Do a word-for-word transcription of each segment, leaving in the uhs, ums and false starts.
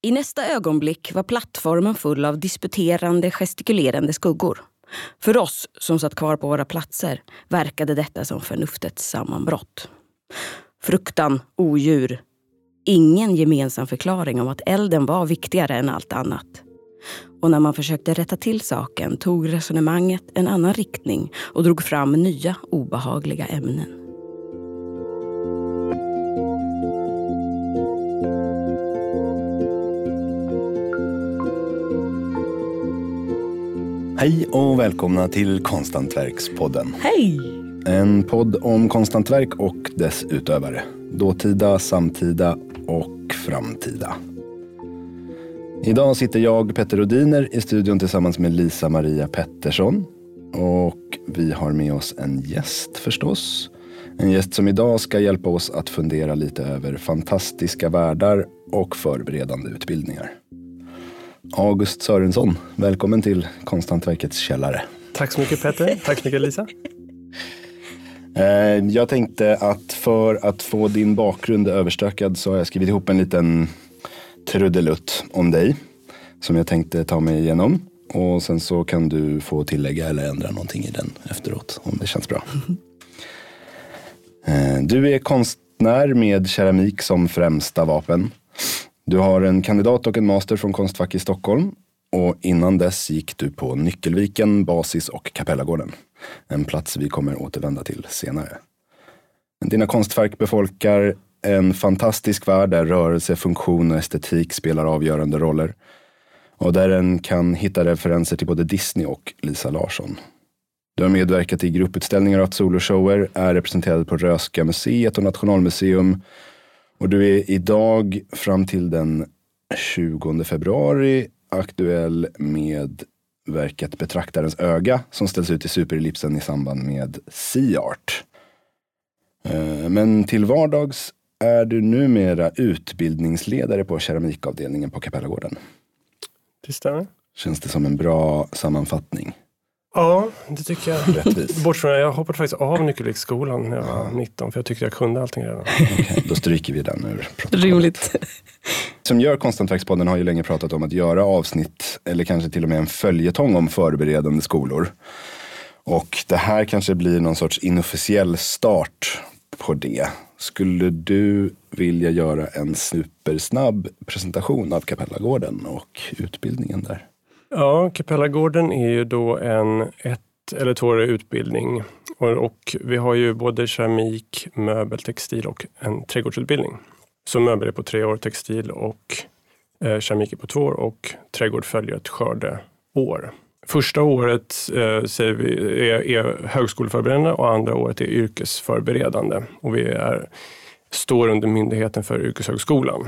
I nästa ögonblick var plattformen full av disputerande, gestikulerande skuggor. För oss som satt kvar på våra platser verkade detta som förnuftets sammanbrott. Fruktan, odjur, ingen gemensam förklaring om att elden var viktigare än allt annat. Och när man försökte rätta till saken tog resonemanget en annan riktning och drog fram nya obehagliga ämnen. Hej och välkomna till Konsthantverkspodden. Hej! En podd om konsthantverk och dess utövare. Dåtida, samtida och framtida. Idag sitter jag, Petter Rodiner, i studion tillsammans med Lisa Maria Pettersson. Och vi har med oss en gäst förstås. En gäst som idag ska hjälpa oss att fundera lite över fantastiska världar och förberedande utbildningar. August Sörensson, välkommen till Konsthantverkets källare. Tack så mycket Petter, tack så mycket Lisa. Jag tänkte att för att få din bakgrund överstökad så har jag skrivit ihop en liten trudelutt om dig som jag tänkte ta mig igenom. Och sen så kan du få tillägga eller ändra någonting i den efteråt om det känns bra. Du är konstnär med keramik som främsta vapen. Du har en kandidat och en master från Konstfack i Stockholm. Och innan dess gick du på Nyckelviken, Basis och Kapellagården. En plats vi kommer återvända till senare. Dina konstverk befolkar en fantastisk värld där rörelse, funktion och estetik spelar avgörande roller. Och där en kan hitta referenser till både Disney och Lisa Larsson. Du har medverkat i grupputställningar och soloshower, är representerad på Röhsska museet och Nationalmuseum. Och du är idag fram till den tjugonde februari aktuell med verket Betraktarens öga som ställs ut i Superellipsen i samband med C-art. Men till vardags är du numera utbildningsledare på keramikavdelningen på Kapellagården. Det stämmer. Känns det som en bra sammanfattning? Ja, det tycker jag. Rättvis. Bort från, jag hoppade faktiskt av Nyckelviksskolan när jag var nitton för jag tyckte jag kunde allting redan. Okej, okay, då stryker vi den ur protokollet. Rimligt. Som gör Konsthantverkspodden har ju länge pratat om att göra avsnitt eller kanske till och med en följetong om förberedande skolor. Och det här kanske blir någon sorts inofficiell start på det. Skulle du vilja göra en supersnabb presentation av Kapellagården och utbildningen där? Ja, Kapellagården är ju då en ett eller tvåårig utbildning. Och, och vi har ju både keramik, möbel, textil och en trädgårdsutbildning. Så möbel är på tre år, textil och eh, keramik är på två år och trädgård följer ett skördeår. Första året eh, säger vi, är, är högskoleförberedande och andra året är yrkesförberedande. Och vi är, står under myndigheten för yrkeshögskolan.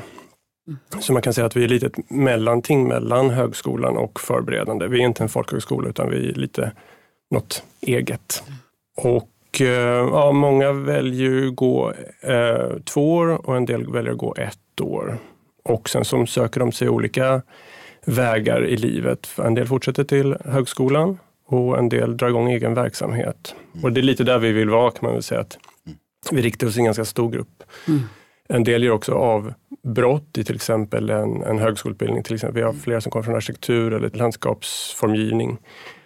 Så man kan säga att vi är lite ett mellanting mellan högskolan och förberedande. Vi är inte en folkhögskola utan vi är lite något eget. Och eh, ja, många väljer gå eh, två år och en del väljer gå ett år. Och sen så söker de sig olika vägar i livet. En del fortsätter till högskolan och en del drar igång egen verksamhet. Och det är lite där vi vill vara kan man väl säga att vi riktar oss i en ganska stor grupp. Mm. En del gör också avbrott i till exempel en, en högskoleutbildning. Till exempel, vi har flera som kommer från arkitektur eller landskapsformgivning.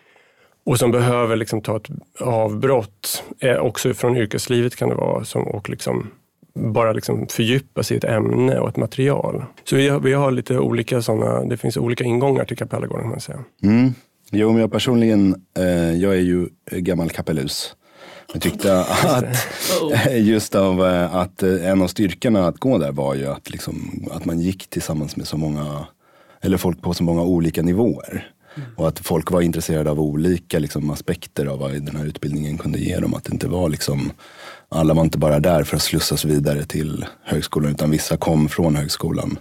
Och som behöver liksom ta ett avbrott. Eh, också från yrkeslivet kan det vara. Som, och liksom bara liksom fördjupa sig i ett ämne och ett material. Så vi har, vi har lite olika sådana, det finns olika ingångar till Kapellagården kan man säga. Mm. Jo, men jag personligen, eh, jag är ju gammal kapellus. Jag tyckte att just av att en av styrkorna att gå där var ju att, liksom, att man gick tillsammans med så många, eller folk på så många olika nivåer. Mm. Och att folk var intresserade av olika liksom, aspekter av vad den här utbildningen kunde ge dem. Att det inte var liksom, alla var inte bara där för att slussas vidare till högskolan utan vissa kom från högskolan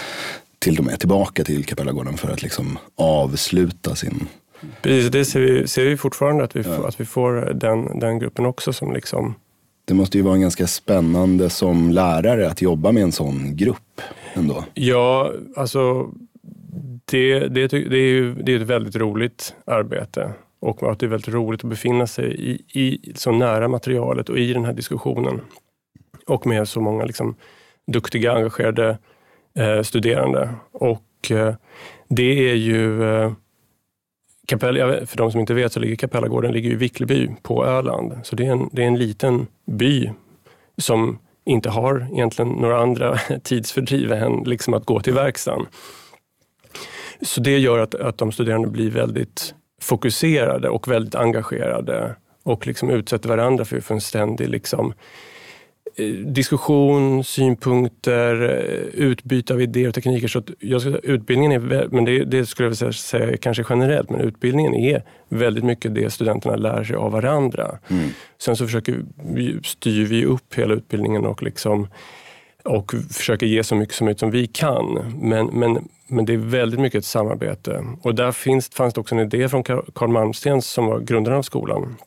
till de är tillbaka till Kapellagården för att liksom avsluta sin... Precis, det ser vi, ser vi fortfarande att vi, ja. får, att vi får den, den gruppen också som liksom... Det måste ju vara en ganska spännande som lärare att jobba med en sån grupp ändå. Ja, alltså det, det, det är ju det är ett väldigt roligt arbete och att det är väldigt roligt att befinna sig i, i så nära materialet och i den här diskussionen och med så många liksom duktiga, engagerade eh, studerande. Och eh, det är ju... Eh, Kapella, för de som inte vet så ligger Kapellagården ligger i Vickleby på Öland. Så det är, en, det är en liten by som inte har egentligen några andra tidsfördriv än liksom att gå till verkstaden. Så det gör att, att de studerande blir väldigt fokuserade och väldigt engagerade och liksom utsätter varandra för, för en ständig liksom, diskussion, synpunkter, utbyte av idéer och tekniker. Så att jag ska, utbildningen är, men det, det skulle jag vilja säga kanske generellt, men utbildningen är väldigt mycket det studenterna lär sig av varandra. Mm. Sen så försöker vi, styr vi upp hela utbildningen och liksom och försöker ge så mycket som möjligt som vi kan. Men, men, men det är väldigt mycket ett samarbete. Och där finns, fanns det också en idé från Carl Malmsten som var grundaren av skolan.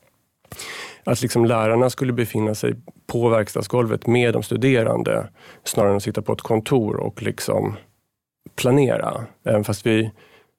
Att liksom lärarna skulle befinna sig på verkstadsgolvet med de studerande snarare än att sitta på ett kontor och liksom planera. Även fast vi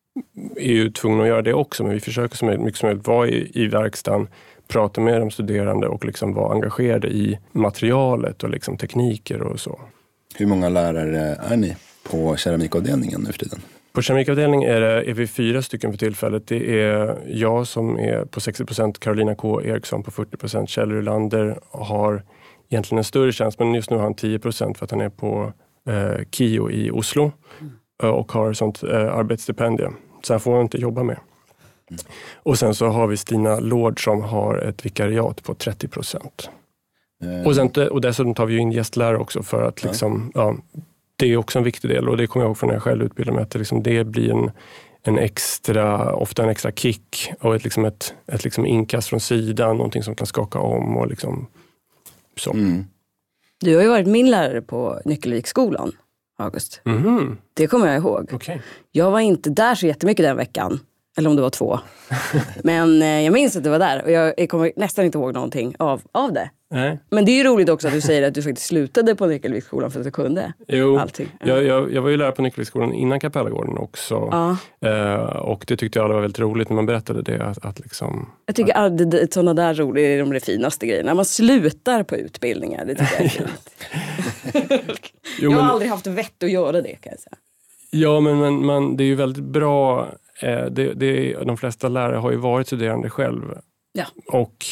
är ju tvungna att göra det också, men vi försöker så mycket som möjligt vara i, i verkstaden, prata med de studerande och liksom vara engagerade i materialet och liksom tekniker och så. Hur många lärare är ni på keramikavdelningen nu för tiden? På keramikavdelningen är, det, är vi fyra stycken för tillfället. Det är jag som är på sextio procent, Carolina K. Eriksson på fyrtio procent. Kjell Rulander har egentligen en större tjänst, men just nu har han tio procent för att han är på eh, KIO i Oslo mm. och har sånt eh, arbetsstipendium. Så han får inte jobba med. Mm. Och sen så har vi Stina Lord som har ett vikariat på trettio procent. Mm. Och, sen, och dessutom tar vi ju in gästlärare också för att liksom... Ja. Ja, det är också en viktig del och det kommer jag ihåg från när jag själv utbildade mig att det, liksom, det blir en, en extra, ofta en extra kick och ett, liksom ett, ett liksom inkast från sidan, någonting som kan skaka om och liksom så. Mm. Du har ju varit min lärare på Nyckelviksskolan, August. Mm. Det kommer jag ihåg. Okay. Jag var inte där så jättemycket den veckan, eller om det var två. Men eh, jag minns att det var där och jag, jag kommer nästan inte ihåg någonting av, av det. Nej. Men det är ju roligt också att du säger att du faktiskt slutade på Nyckelviksskolan för att du kunde jo, allting. Ja. Jag, jag, jag var ju lärare på Nyckelviksskolan innan Kapellagården också. Ja. Eh, och det tyckte jag alla var väldigt roligt när man berättade det. Att, att liksom, jag tycker att det, det, sådana där roliga är de, de finaste grejerna. När man slutar på utbildningar, det tycker jag är fint. jo, jag har men, aldrig haft vett att göra det, kan jag säga. Ja, men, men man, det är ju väldigt bra. Eh, det, det, de flesta lärare har ju varit studerande själv. Ja. Och...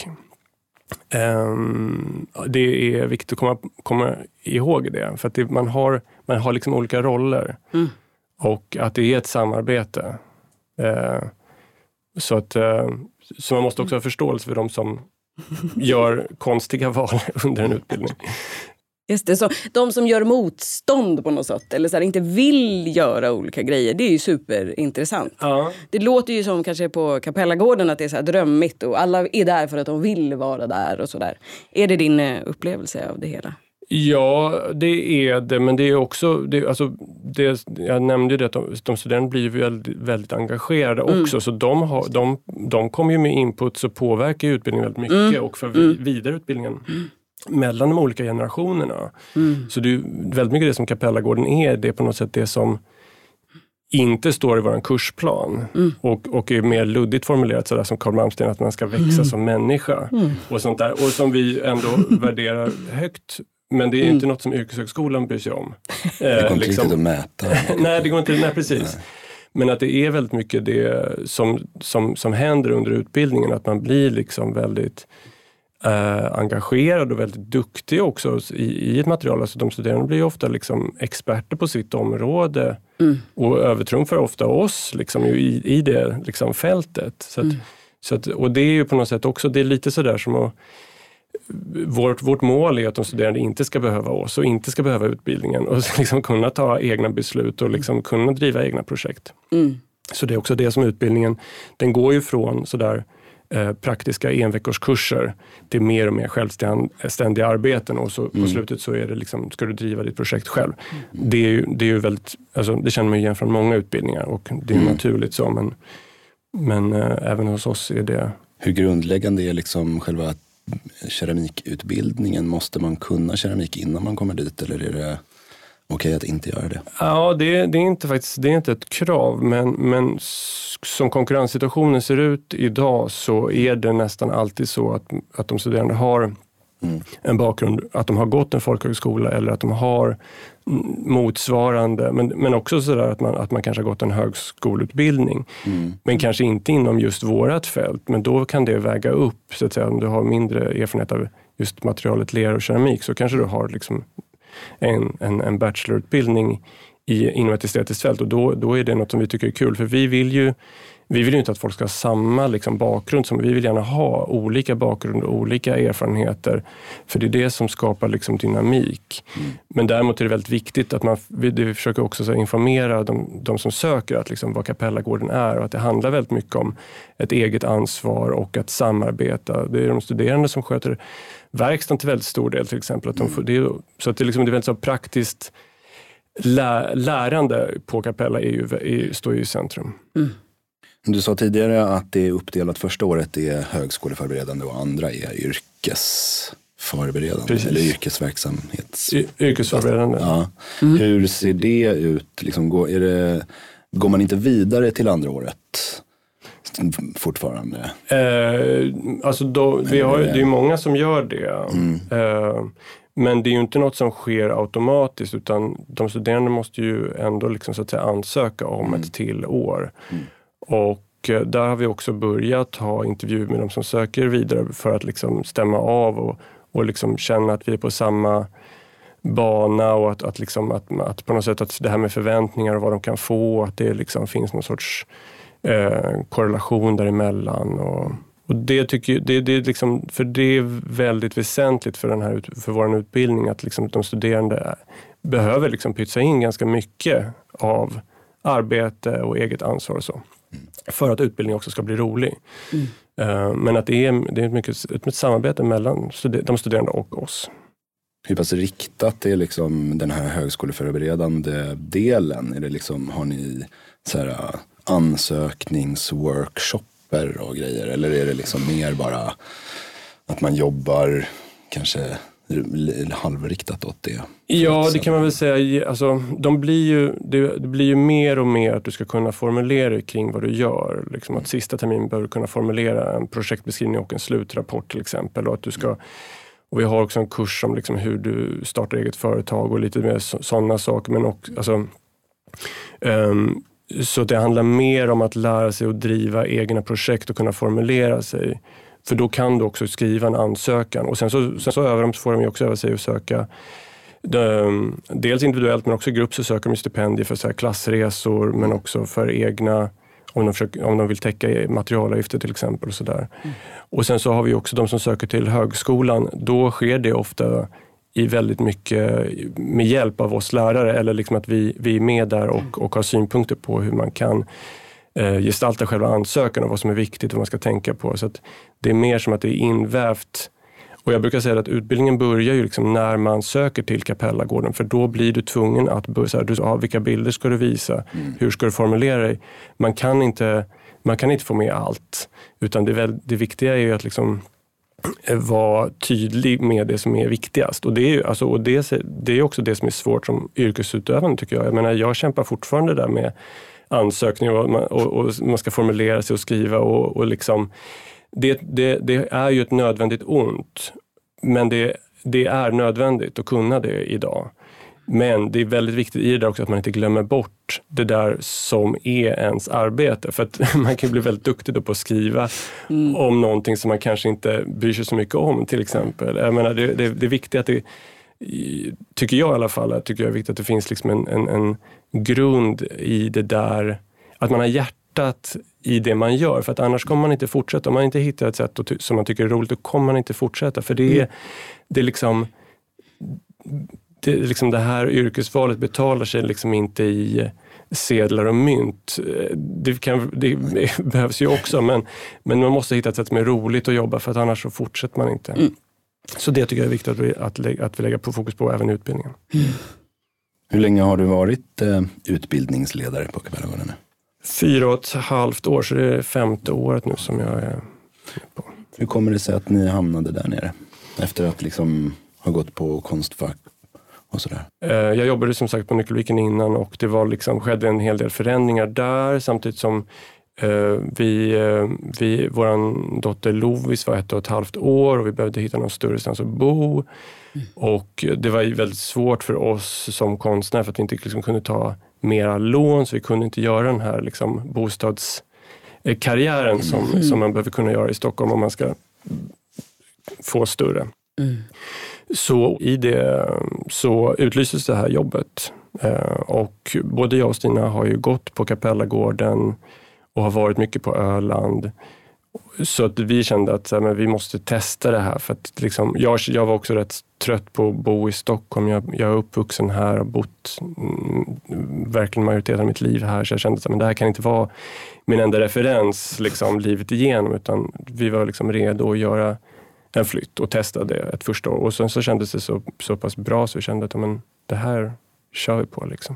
Um, det är viktigt att komma, komma ihåg det. För att det, man har, man har liksom olika roller. Mm. Och att det är ett samarbete. Uh, så, att, uh, så man måste också ha förståelse för de som gör konstiga val under en utbildning. Just det, så de som gör motstånd på något sätt eller så här, inte vill göra olika grejer, det är ju superintressant. Ja. Det låter ju som kanske på Kapellagården att det är så här drömmigt och alla är där för att de vill vara där och sådär. Är det din upplevelse av det hela? Ja, det är det, men det är också, det, alltså, det, jag nämnde ju det att de, de studerande blir väldigt, väldigt engagerade också, mm. så de, har, de, de kommer ju med input så påverkar utbildningen väldigt mycket mm. och för mm. vidareutbildningen. Mm. mellan de olika generationerna. Mm. Så det är väldigt mycket det som Kapellagården är, det är på något sätt det som inte står i vår kursplan mm. och, och är mer luddigt formulerat sådär som Carl Malmsten, att man ska växa mm. som människa mm. och sånt där, och som vi ändå värderar högt. Men det är mm. inte något som yrkeshögskolan bryr sig om. Det går inte liksom. Riktigt att mäta. nej, det går inte, nej precis. Nej. Men att det är väldigt mycket det som, som, som händer under utbildningen, att man blir liksom väldigt Uh, engagerad och väldigt duktig också i, i ett material. Alltså de studerande blir ju ofta liksom experter på sitt område mm. och övertrumfar ofta oss liksom i, i det liksom fältet. Så att, mm. så att, och det är ju på något sätt också, det är lite sådär som att vårt, vårt mål är att de studerande inte ska behöva oss och inte ska behöva utbildningen och liksom kunna ta egna beslut och liksom kunna driva egna projekt. Mm. Så det är också det som utbildningen, den går ju från sådär Eh, praktiska enveckorskurser till mer och mer självständiga arbeten och så mm. på slutet så är det liksom, ska du driva ditt projekt själv. Mm. Det är ju, det är ju väldigt, alltså det känner man igen från många utbildningar och det är mm. naturligt så, men, men eh, även hos oss är det. Hur grundläggande är liksom själva keramikutbildningen? Måste man kunna keramik innan man kommer dit, eller är det okej att inte göra det? Ja, det, det är inte faktiskt, det är inte ett krav, men, men som konkurrenssituationen ser ut idag så är det nästan alltid så att, att de studerande har mm. en bakgrund, att de har gått en folkhögskola eller att de har motsvarande, men, men också sådär att man, att man kanske har gått en högskoleutbildning, mm. men kanske inte inom just vårat fält, men då kan det väga upp, så att säga, om du har mindre erfarenhet av just materialet lera och keramik, så kanske du har liksom en, en, en bachelorutbildning i, inom ett estetiskt fält, och då, då är det något som vi tycker är kul, för vi vill ju Vi vill ju inte att folk ska ha samma liksom bakgrund, som vi vill gärna ha olika bakgrund och olika erfarenheter, för det är det som skapar liksom dynamik. Mm. Men däremot är det väldigt viktigt att man, vi, vi försöker också så informera de, de som söker att liksom vad Kapellagården är, och att det handlar väldigt mycket om ett eget ansvar och att samarbeta. Det är de studerande som sköter verkstaden till väldigt stor del, till exempel. Att de får, det är, så att det, liksom, det är väldigt så praktiskt lä, lärande på Kapella är ju, är, står ju i centrum. Mm. Du sa tidigare att det är uppdelat, första året är högskoleförberedande och andra är yrkesförberedande. Precis. Eller yrkesverksamhets... Y- yrkesförberedande. Ja. Mm. Hur ser det ut? Liksom, går, är det, går man inte vidare till andra året fortfarande? Eh, alltså då, vi har, det är många som gör det. Mm. Eh, men det är ju inte något som sker automatiskt, utan de studerande måste ju ändå liksom, så att säga, ansöka om mm. ett till år. Mm. Och där har vi också börjat ha intervjuer med de som söker vidare för att liksom stämma av och, och liksom känna att vi är på samma bana, och att, att, liksom, att, att på något sätt att det här med förväntningar och vad de kan få, att det liksom finns någon sorts eh, korrelation däremellan. Och, och det tycker det, det är liksom, för det är väldigt väsentligt för, den här, för vår utbildning att liksom de studerande behöver liksom pytsa in ganska mycket av arbete och eget ansvar och så. Mm. För att utbildningen också ska bli rolig. Mm. Uh, men att det är, det är ett mycket ett samarbete mellan studer- de studerande och oss. Hur pass riktat är liksom den här högskoleförberedande delen? Är det liksom, har ni så här ansökningsworkshopper och grejer? Eller är det liksom mer bara att man jobbar kanske halvriktat åt det? Ja, det kan man väl säga. Alltså, de blir ju, det, det blir ju mer och mer att du ska kunna formulera kring vad du gör. Liksom att sista termin bör du kunna formulera en projektbeskrivning och en slutrapport till exempel. Och, att du ska, och vi har också en kurs om liksom hur du startar eget företag och lite mer sådana saker. Men också, alltså, um, så det handlar mer om att lära sig att driva egna projekt och kunna formulera sig. För då kan du också skriva en ansökan. Och sen så, sen så över dem så får de ju också över sig att söka de, dels individuellt men också i grupp, så söker de stipendier för så här klassresor, men också för egna, om de, försöker, om de vill täcka materialavgifter till exempel. Och, så där. Mm. Och sen så har vi också de som söker till högskolan. Då sker det ofta i väldigt mycket med hjälp av oss lärare, eller liksom att vi, vi är med där och, och har synpunkter på hur man kan eh, gestalta själva ansökan och vad som är viktigt och vad man ska tänka på. Så att det är mer som att det är invävt. Och jag brukar säga att utbildningen börjar ju liksom när man söker till Kapellagården, för då blir du tvungen att börja, du, ah, vilka bilder ska du visa, mm. hur ska du formulera dig. Man kan inte, man kan inte få med allt, utan det, väl, det viktiga är ju att liksom vara tydlig med det som är viktigast. Och det är, ju, alltså, och det, det är också det som är svårt som yrkesutövande, tycker jag. Jag menar, jag kämpar fortfarande där med ansökningar och man, och, och man ska formulera sig och skriva och, och liksom Det, det, det är ju ett nödvändigt ont, men det, det är nödvändigt att kunna det idag. Men det är väldigt viktigt i det också att man inte glömmer bort det där som är ens arbete. För att man kan bli väldigt duktig då på att skriva mm. om någonting som man kanske inte bryr sig så mycket om, till exempel. Jag menar, det, det, det är viktigt att det, tycker jag i alla fall, tycker jag är viktigt att det finns liksom en, en, en grund i det där, att man har hjärtat i det man gör, för att annars kommer man inte fortsätta. Om man inte hittar ett sätt att, som man tycker är roligt, då kommer man inte fortsätta. För det är, mm. det är liksom det, liksom det här yrkesvalet betalar sig liksom inte i sedlar och mynt. Det, kan, det behövs ju också, men, men man måste hitta ett sätt som är roligt att jobba, för att annars så fortsätter man inte. Mm. Så det tycker jag är viktigt att vi, att, att vi lägger på fokus på även i utbildningen. Mm. Hur länge har du varit eh, utbildningsledare på Kapellagården? Fyra och ett halvt år, så det är femte året nu som jag är på. Hur kommer det sig att ni hamnade där nere? Efter att liksom ha gått på Konstfack och sådär. Jag jobbade som sagt på Nyckelviken innan, och det var liksom, skedde en hel del förändringar där, samtidigt som Uh, vi, uh, vi, våran dotter Lovis var ett och ett halvt år och vi behövde hitta någon större stans att bo. Mm. Och det var väldigt svårt för oss som konstnär för att vi inte liksom kunde ta mera lån, så vi kunde inte göra den här liksom bostadskarriären som, mm. som man behöver kunna göra i Stockholm om man ska få större. Mm. Så i det så utlystes det här jobbet. Uh, och både jag och Stina har ju gått på Kapellagården och har varit mycket på Öland. Så att vi kände att så här, men vi måste testa det här. För att liksom, jag, jag var också rätt trött på att bo i Stockholm. Jag, jag är uppvuxen här och bott mm, verkligen majoriteten av mitt liv här. Så jag kände att det här kan inte vara min enda referens liksom, livet igenom. Utan vi var liksom redo att göra en flytt och testa det ett första år. Och sen så kändes det så, så pass bra så vi kände att men, det här kör vi på. Liksom.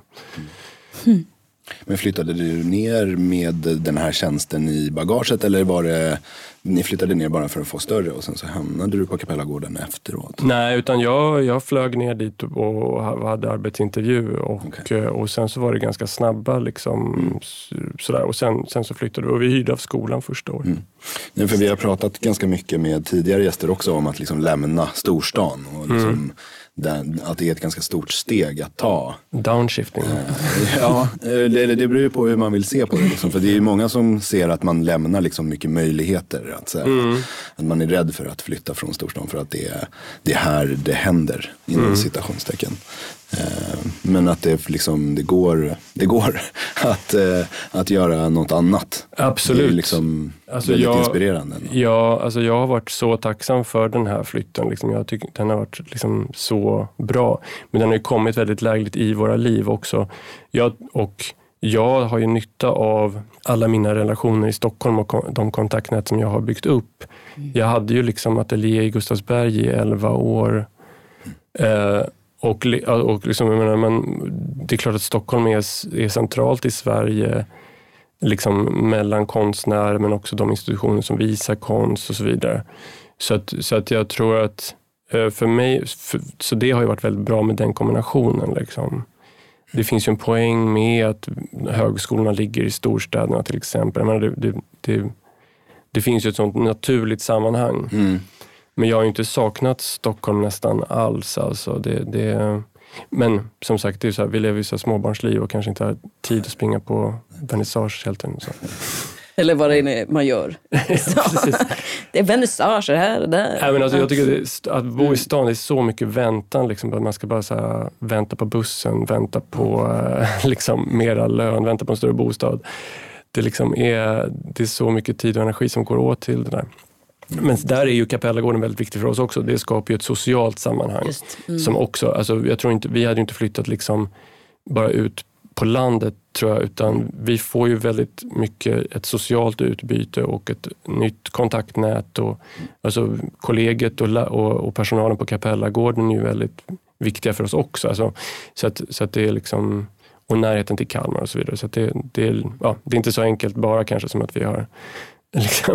Mm. Men flyttade du ner med den här tjänsten i bagaget eller var det, ni flyttade ner bara för att få större och sen så hamnade du på Kapellagården efteråt? Nej, utan jag, jag flög ner dit och hade arbetsintervju och, okay. och sen så var det ganska snabba liksom mm. sådär och sen, sen så flyttade vi och vi hyrde av skolan första året. Mm. Ja, för vi har pratat ganska mycket med tidigare gäster också om att liksom lämna storstan och liksom mm. Den, att det är ett ganska stort steg att ta. Downshifting. Ja, det, det beror ju på hur man vill se på det. Liksom. För det är ju många som ser att man lämnar liksom mycket möjligheter. Att, säga, mm. att man är rädd för att flytta från storstan för att det är, det är här det händer inom mm. citationstecken. Men att det, liksom, det går, det går att, att göra något annat. Absolut. Det är liksom alltså väldigt jag, inspirerande. Ja, alltså jag har varit så tacksam för den här flytten. Liksom. Jag tycker den har varit liksom så bra. Men den har ju kommit väldigt lägligt i våra liv också. Jag, och jag har ju nytta av alla mina relationer i Stockholm och de kontaktnät som jag har byggt upp. Mm. Jag hade ju liksom ateljé i Gustavsberg i elva år. Mm. Eh, Och, och liksom, jag menar, man, det är klart att Stockholm är, är centralt i Sverige liksom mellan konstnärer men också de institutioner som visar konst och så vidare. Så att, så att jag tror att för mig, för, så det har ju varit väldigt bra med den kombinationen. Liksom. Det finns ju en poäng med att högskolorna ligger i storstäderna till exempel. Jag menar, det, det, det, det finns ju ett sånt naturligt sammanhang. Mm. Men jag har ju inte saknat Stockholm nästan alls. Alltså det, det, men som sagt, det är så här, vi lever i så här småbarnsliv och kanske inte har tid att springa på vernissage helt enkelt. Eller vad det är man gör. Det är vernissage här och där. Nej, men alltså, jag tycker det, att bo i stan är så mycket väntan. Liksom, man ska bara så här, vänta på bussen, vänta på liksom, mera lön, vänta på en större bostad. Det, liksom är, det är så mycket tid och energi som går åt till det där. Men där är ju Kapellagården väldigt viktig för oss också. Det skapar ju ett socialt sammanhang. Mm. Som också, alltså jag tror inte, vi hade ju inte flyttat liksom bara ut på landet tror jag, utan vi får ju väldigt mycket ett socialt utbyte och ett nytt kontaktnät och alltså kollegiet och, och, och personalen på Kapellagården är ju väldigt viktiga för oss också. Alltså, så, att, så att det är liksom, och närheten till Kalmar och så vidare. Så att det, det, är, ja, det är inte så enkelt bara kanske som att vi har liksom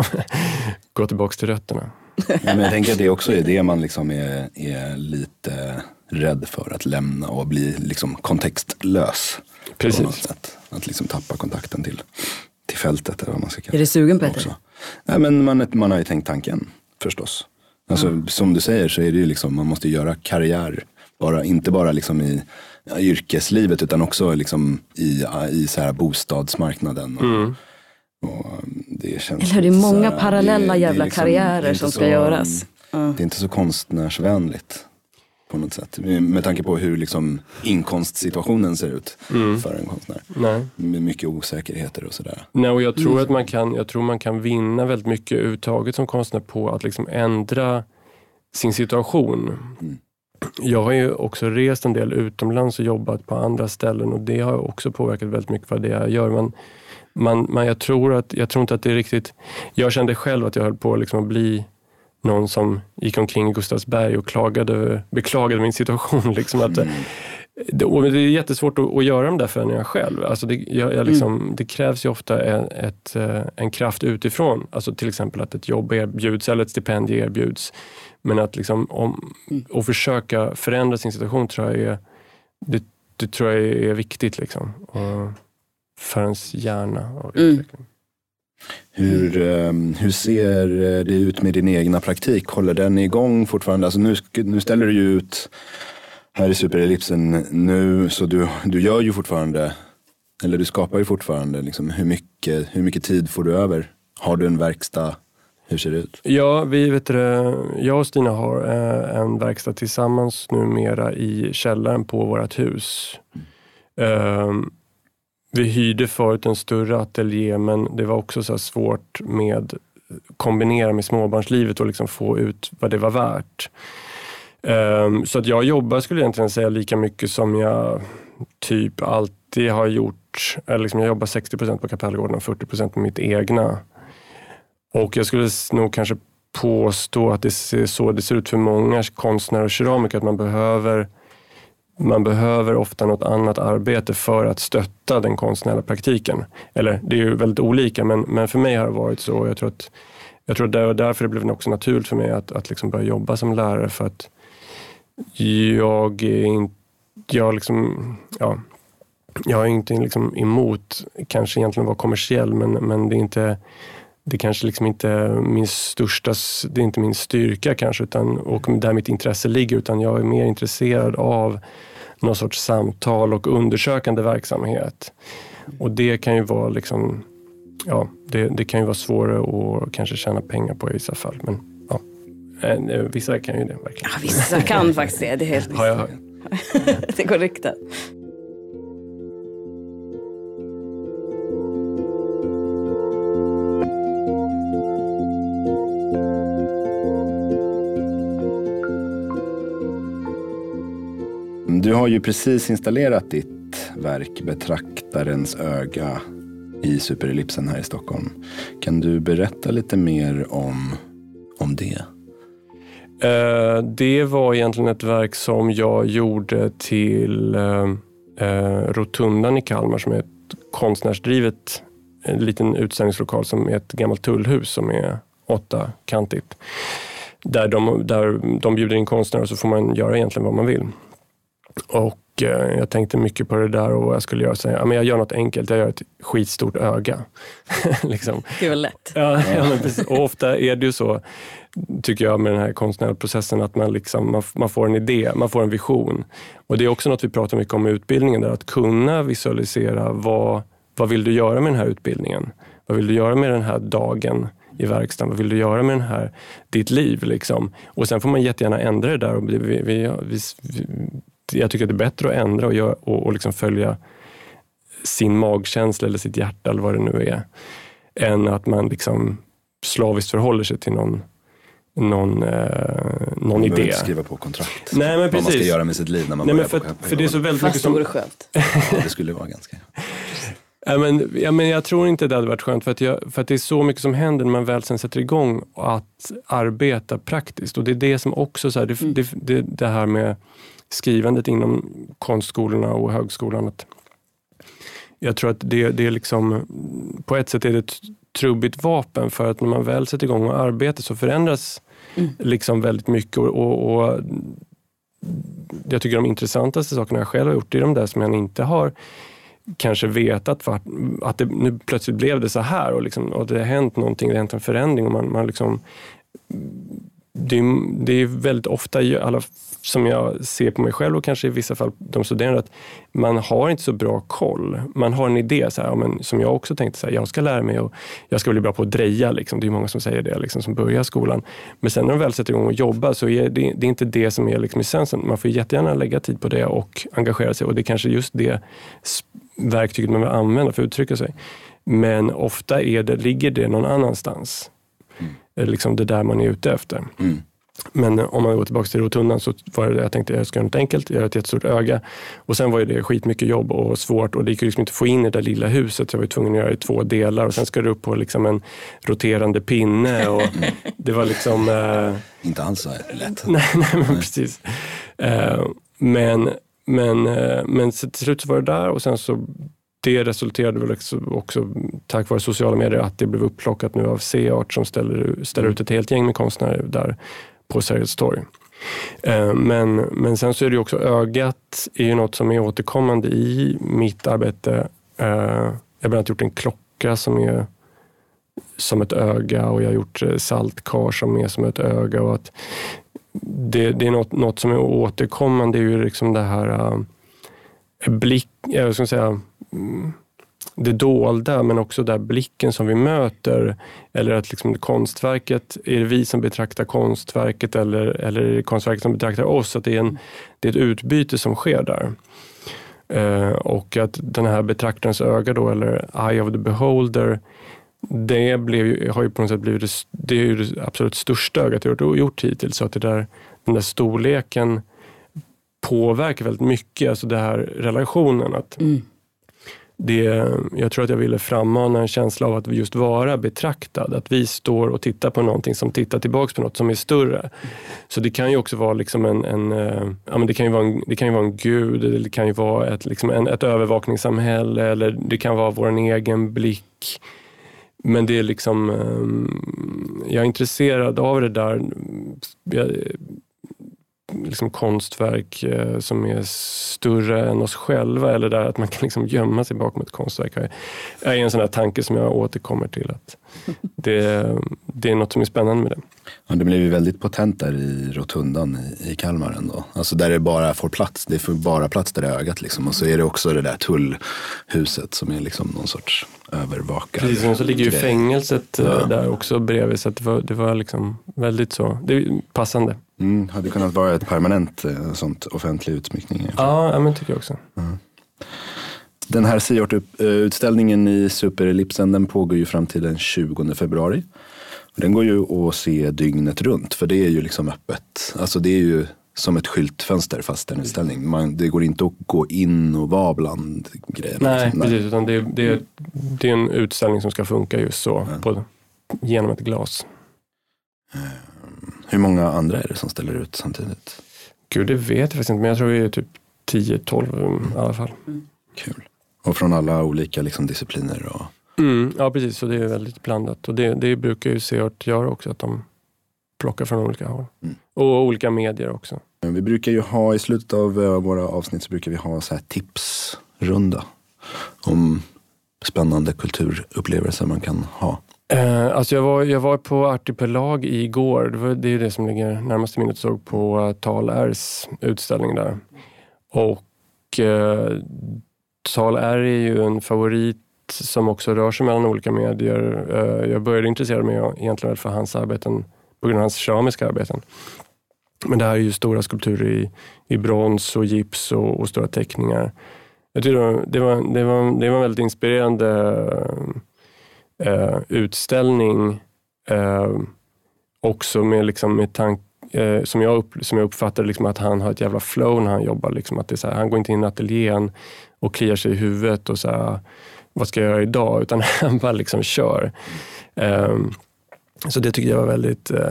gå tillbaka till rötterna. Ja, men jag tänker att det också är det man liksom är, är lite rädd för att lämna och bli liksom kontextlös. Precis. På något sätt. Att liksom tappa kontakten till, till fältet eller vad man ska kalla det. Är det sugen, Peter? Nej, men man, man har ju tänkt tanken förstås. Alltså, mm. Som du säger så är det ju liksom, man måste göra karriär. Bara, inte bara liksom i ja, yrkeslivet utan också liksom i, i så här bostadsmarknaden. Och, mm. och det känns Eller det är många här, parallella det, jävla det liksom, karriärer som ska så, göras. Mm. Det är inte så konstnärsvänligt på något sätt. Med tanke på hur liksom inkomstsituationen ser ut mm. för en konstnär. Nej. Med mycket osäkerheter och sådär. Nej, och jag tror mm. att man kan, jag tror man kan vinna väldigt mycket uttaget som konstnär på att liksom ändra sin situation. Mm. Jag har ju också rest en del utomlands och jobbat på andra ställen och det har också påverkat väldigt mycket vad det jag gör. Man, man, man, jag, tror att, jag tror inte att det är riktigt... Jag kände själv att jag höll på liksom att bli någon som gick omkring i Gustavsberg och klagade, beklagade min situation. Liksom att, mm. det, och det är jättesvårt att, att göra de där förändringarna själv. Alltså det, jag, jag liksom, mm. det krävs ju ofta en, ett, en kraft utifrån. Alltså till exempel att ett jobb erbjuds eller ett stipendium erbjuds. Men att liksom, om, och försöka förändra sin situation tror jag är, det, det tror jag är viktigt liksom. Och för ens hjärna och utveckling. Mm. Hur, hur ser det ut med din egna praktik? Håller den igång fortfarande? Alltså nu, nu ställer du ju ut här i Superellipsen nu, så du, du gör ju fortfarande, eller du skapar ju fortfarande, liksom, hur mycket, hur mycket tid får du över? Har du en verkstad? Hur ser det ut? Ja, vi vet det, jag och Stina har en verkstad tillsammans numera i källaren på vårt hus. Mm. Vi hyrde förut en större ateljé, men det var också så här svårt med kombinera med småbarnslivet och liksom få ut vad det var värt. Um, så att jag jobbar, skulle jag egentligen säga, lika mycket som jag typ alltid har gjort. Eller liksom jag jobbar sextio procent på Kapellgården och fyrtio procent på mitt egna. Och jag skulle nog kanske påstå att det är så det ser ut för många konstnärer och keramiker, att man behöver Man behöver ofta något annat arbete för att stötta den konstnärliga praktiken. Eller det är ju väldigt olika, men, men för mig har det varit så. Jag tror att, jag tror att där, därför det blev också naturligt för mig att, att liksom börja jobba som lärare. För att jag är inte, jag liksom, ja, jag är inte liksom emot kanske egentligen vara kommersiell, men, men det är inte, det kanske liksom inte min största, det är inte min styrka kanske, utan, och där mitt intresse ligger, utan jag är mer intresserad av någon sorts samtal och undersökande verksamhet. Och det kan ju vara liksom, ja, det, det kan ju vara svårare att kanske tjäna pengar på i vissa fall, men ja, vissa kan ju det verkligen. Ja, vissa kan faktiskt det, det är helt ja, ja. Det går riktigt. Du har ju precis installerat ditt verk Betraktarens öga i Superellipsen här i Stockholm. Kan du berätta lite mer om, om det? Uh, det var egentligen ett verk som jag gjorde till uh, uh, Rotundan i Kalmar, som är ett konstnärsdrivet, en liten utställningslokal som är ett gammalt tullhus som är åttakantigt. Där de, där de bjuder in konstnärer, så får man göra egentligen vad man vill. Och eh, jag tänkte mycket på det där, och jag skulle göra så här, ja, men jag gör något enkelt, jag gör ett skitstort öga. liksom. Det var lätt. Ja, ja, men precis. Och ofta är det ju så, tycker jag, med den här konstnärliga processen, att man, liksom, man, man får en idé, man får en vision. Och det är också något vi pratar mycket om i utbildningen, där att kunna visualisera vad, vad vill du göra med den här utbildningen? Vad vill du göra med den här dagen i verkstaden? Vad vill du göra med den här, ditt liv? Liksom? Och sen får man jättegärna ändra det där. Och vi, vi, vi, vi, jag tycker att det är bättre att ändra och, göra, och, och liksom följa sin magkänsla eller sitt hjärta eller vad det nu är, än att man liksom slaviskt förhåller sig till någon, någon, eh, någon man idé. Inte skriva på kontrakt. Nej, men vad precis. man ska göra med sitt liv när man Nej, börjar men för, på, på för det är så väldigt Fast mycket som... det vore skönt. Ja, det skulle vara ganska... Ja, men, ja, men jag tror inte det hade varit skönt, för att, jag, för att det är så mycket som händer när man väl sen sätter igång att arbeta praktiskt. Och det är det som också, så här, det, mm. det, det, det här med skrivandet inom konstskolorna och högskolan. Att jag tror att det, det är liksom, på ett sätt är det ett trubbigt vapen, för att när man väl sätter igång och arbetar så förändras mm. liksom väldigt mycket. Och, och, och jag tycker de intressantaste sakerna jag själv har gjort är de där som jag inte har kanske vetat vart, att det nu plötsligt blev det så här, och, liksom, och det har hänt någonting, det har hänt en förändring, och man, man liksom, det, det är väldigt ofta, alla som jag ser på mig själv och kanske i vissa fall de studerande, att man har inte så bra koll. Man har en idé så här, men som jag också tänkte så här, jag ska lära mig och jag ska bli bra på att dreja liksom. Det är många som säger det liksom, som börjar skolan. Men sen när de väl sätter igång och jobbar, så är det, det är inte det som är liksom essensen. Man får jättegärna lägga tid på det och engagera sig, och det är kanske just det verktyget man vill använda för att uttrycka sig. Men ofta är det, ligger det någon annanstans. Mm. Liksom det där man är ute efter. Mm. Men om man går tillbaka till Rotundan, så var det jag tänkte jag ska göra något enkelt, göra ett jättestort öga. Och sen var det skitmycket jobb och svårt, och det gick liksom inte få in i det där lilla huset, så jag var tvungen att göra det i två delar, och sen ska det upp på liksom en roterande pinne, och det var liksom... Eh... inte alls så lätt. nej, nej, men precis. Eh, men, men, eh, men till slut så var det där, och sen så det resulterade väl också, också tack vare sociala medier att det blev uppplockat nu av C-art, som ställer, ställer ut ett helt gäng med konstnärer där på Sergels torg. Eh, men, men sen så är det ju också, ögat är ju något som är återkommande i mitt arbete. Eh, jag har bland annat gjort en klocka som är som ett öga, och jag har gjort saltkar som är som ett öga, och att det, det är något, något som är återkommande, det är ju liksom det här uh, blick, jag ska säga mm, det dolda, men också där blicken som vi möter, eller att liksom konstverket, är det vi som betraktar konstverket eller, eller är det konstverket som betraktar oss, att det är, en, det är ett utbyte som sker där. Uh, och att den här betraktarens öga då, eller eye of the beholder, det blev ju, har ju på något sätt blivit det, det är ju det absolut största ögat jag har gjort hittills, så att det där, den där storleken påverkar väldigt mycket, alltså det här relationen att mm. det, jag tror att jag ville frammana en känsla av att vi just vara betraktad, att vi står och tittar på någonting som tittar tillbaka på något som är större. Mm. Så det kan ju också vara liksom en, en ja men det kan ju vara en, det kan ju vara en gud, eller det kan ju vara ett, liksom en, ett övervakningssamhälle, eller det kan vara vår egen blick. Men det är liksom, jag är intresserad av det där, jag, liksom konstverk som är större än oss själva, eller där att man kan liksom gömma sig bakom ett konstverk. Det är en sån här tanke som jag återkommer till, att det, det är något som är spännande med det. Ja, det blev ju väldigt potent där i Rotundan i, i Kalmar ändå. Alltså där det bara får plats, det får bara plats där i ögat liksom. Och så är det också det där tullhuset som är liksom någon sorts övervakare. Precis, och så ligger ju fängelset ja. där också bredvid, så att det var, det var liksom väldigt så, det är passande. Mm, hade kunnat vara ett permanent sånt offentlig utsmyckning. Ja, ja, men tycker jag också. Mm. Den här Siort-utställningen i Superellipsen, den pågår ju fram till den tjugonde februari. Den går ju att se dygnet runt, för det är ju liksom öppet. Alltså det är ju som ett skyltfönster fast en utställning. Man, det går inte att gå in och vara bland grejerna. Nej, liksom. precis. Utan det, är, det, är, det är en utställning som ska funka just så, ja. på, genom ett glas. Hur många andra är det som ställer ut samtidigt? Gud, det vet jag faktiskt inte, men jag tror det är typ tio tolv mm. i alla fall. Mm. Kul. Och från alla olika liksom, discipliner och... Mm, ja, precis. Så det är väldigt blandat. Och det, det brukar ju Siort göra också, att de plockar från olika håll. Mm. Och olika medier också. Vi brukar ju ha, i slutet av våra avsnitt så brukar vi ha så här tipsrunda om spännande kulturupplevelser man kan ha. Eh, alltså jag var, jag var på Artipelag igår. Det, var, det är det som ligger närmast i minnet, såg på uh, Tal R:s utställning där. Och uh, Tal R är ju en favorit som också rör sig mellan olika medier. Uh, jag började intressera mig egentligen för hans arbeten på grund av hans keramiska arbeten. Men det här är ju stora skulpturer i, i brons och gips och, och stora teckningar. Jag tycker det var, det var, det var, det var en väldigt inspirerande uh, utställning. Uh, också med, liksom, med tank, uh, som, jag upp, som jag uppfattar liksom, att han har ett jävla flow när han jobbar. Liksom, att det är så här, han går inte in i ateljén och kliar sig i huvudet och så här, vad ska jag göra idag? Utan han bara liksom kör. Um, så det tycker jag var väldigt uh,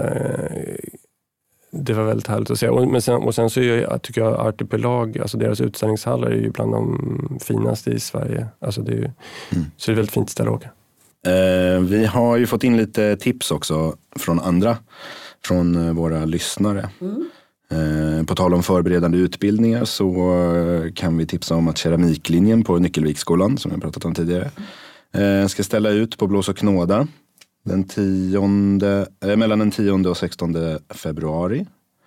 det var väldigt härligt att se. Och, men sen, och sen så är jag, tycker jag Artipelag, alltså deras utställningshallar är ju bland de finaste i Sverige. Alltså det är ju, mm. Så det är väldigt fint ställe att åka. Eh, vi har ju fått in lite tips också från andra, från eh, våra lyssnare. Mm. Eh, på tal om förberedande utbildningar så eh, kan vi tipsa om att keramiklinjen på Nyckelviksskolan, som jag pratat om tidigare, eh, ska ställa ut på Blås och knåda den tionde, eh, mellan den tionde och sextonde februari.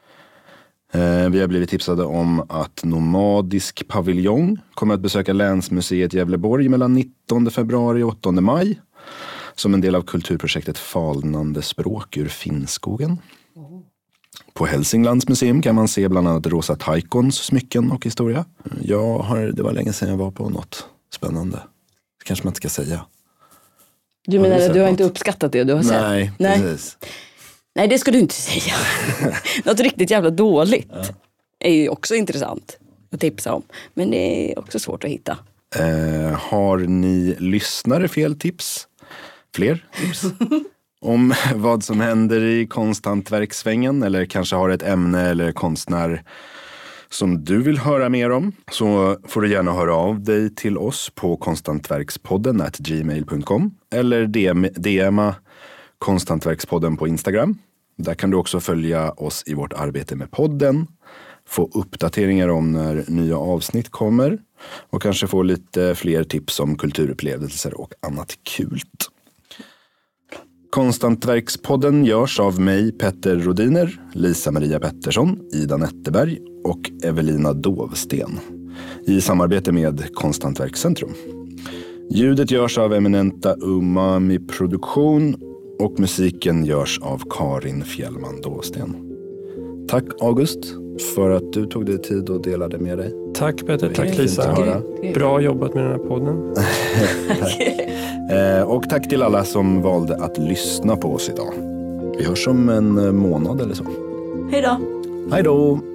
Eh, vi har blivit tipsade om att Nomadisk paviljong kommer att besöka Länsmuseet Gävleborg mellan nittonde februari och åttonde maj. Som en del av kulturprojektet Falnande språk ur Finnskogen. Mm. På Hälsinglands museum kan man se bland annat Rosa Taikons smycken och historia. Jag har, det var länge sedan jag var på något spännande. Det kanske man inte ska säga. Du menar att du har något? Inte uppskattat det du har sett? Nej, Nej, precis. Nej, det ska du inte säga. Något riktigt jävla dåligt ja. Är ju också intressant att tipsa om. Men det är också svårt att hitta. Eh, har ni lyssnare fel tips? Fler tips? Om vad som händer i konsthantverkssvängen, eller kanske har ett ämne eller konstnär som du vill höra mer om, så får du gärna höra av dig till oss på konsthantverkspodden at gmail punkt com eller D M:a Konsthantverkspodden på Instagram. Där kan du också följa oss i vårt arbete med podden, få uppdateringar om när nya avsnitt kommer och kanske få lite fler tips om kulturupplevelser och annat kul. Konsthantverkspodden görs av mig, Petter Rodiner, Lisa Maria Pettersson, Ida Netteberg och Evelina Dovsten i samarbete med Konsthantverkscentrum. Ljudet görs av eminenta Umami Produktion och musiken görs av Karin Fjällman Dovsten. Tack August för att du tog dig tid och delade med dig. Tack Petter, tack Lisa. Bra jobbat med den här podden. Tack. Eh, och tack till alla som valde att lyssna på oss idag. Vi hörs om en månad eller så. Hej då. Hej då.